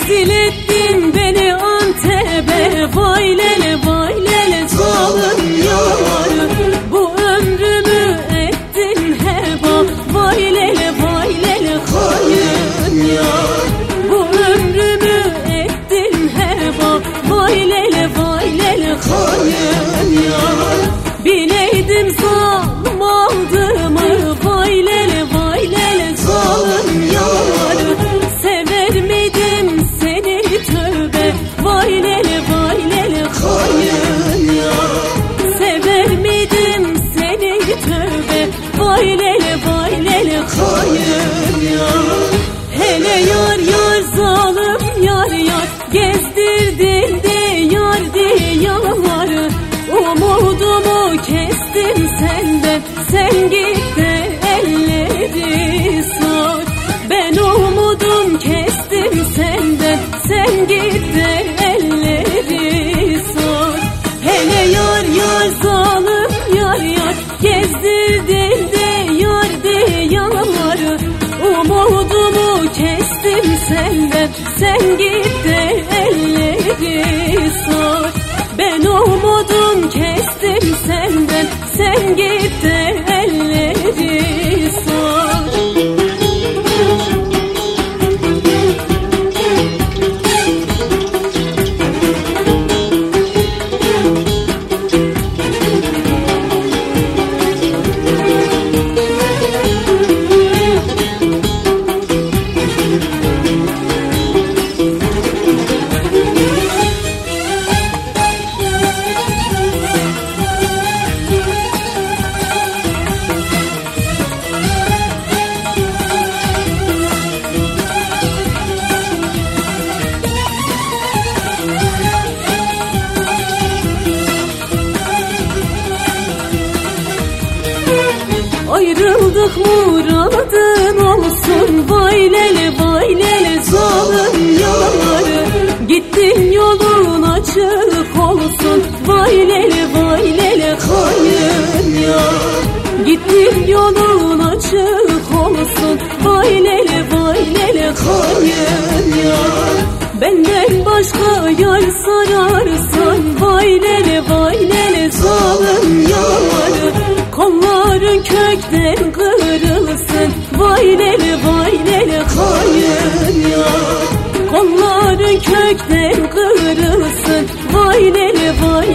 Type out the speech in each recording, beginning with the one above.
Rezil ettin beni Antep'e, vay lele vay lele zalim yar. Bu ömrümü ettin heba, vay lele hain yar. Bu ömrümü ettin heba, vay lele hain yar. Bileydim zalim aldığımı, vay lele zalim yar. Sever miydim seni tövbe, vay lele hain yar. Sever miydim seni tövbe, vay lele hain yar. Hele yar yar zalim yar yar, gezdirdin de yar diyarları. Umudumu kestim senden, sen git de elleri sar. Ben umudum kestim senden, sen git de elleri sar. Hele yar yar zalim yar yar, gezdirdin de yar diyarları. Umudumu kestim senden, sen git de elleri sar. Ben umudum kestim senden, sen git de elleri sar. Ayrıldık muradın olsun, vay lele zalim yar. Gittin yolun açık olsun, vay lele hain yar. Gittin yolun açık olsun, vay lele hain yar. Benden başka yar sararsan, vay lele zalim yar. Kolların kökten kırılsın, vay lele hain yar. Kolların kökten kırılsın, vay lele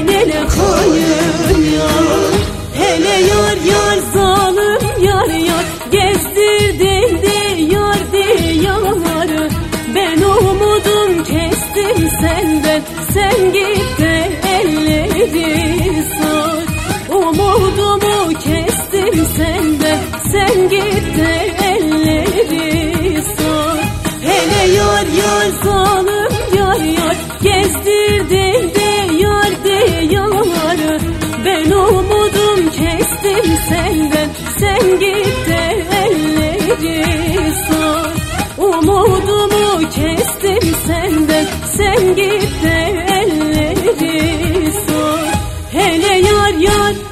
hain yar. Hele yar yar zalim yar yar, gezdirdin de yar diyarları. Ben umudum kestim senden, sen git de elleri sar. Umudumu kestim senden, sen git de elleri sar. Hele yar yar zalim yar yar, gezdirdin de yar diyarları. Ben umudum kestim senden, sen git de elleri sar. Umudumu kestim senden, sen git de elleri sar. Hele yar yar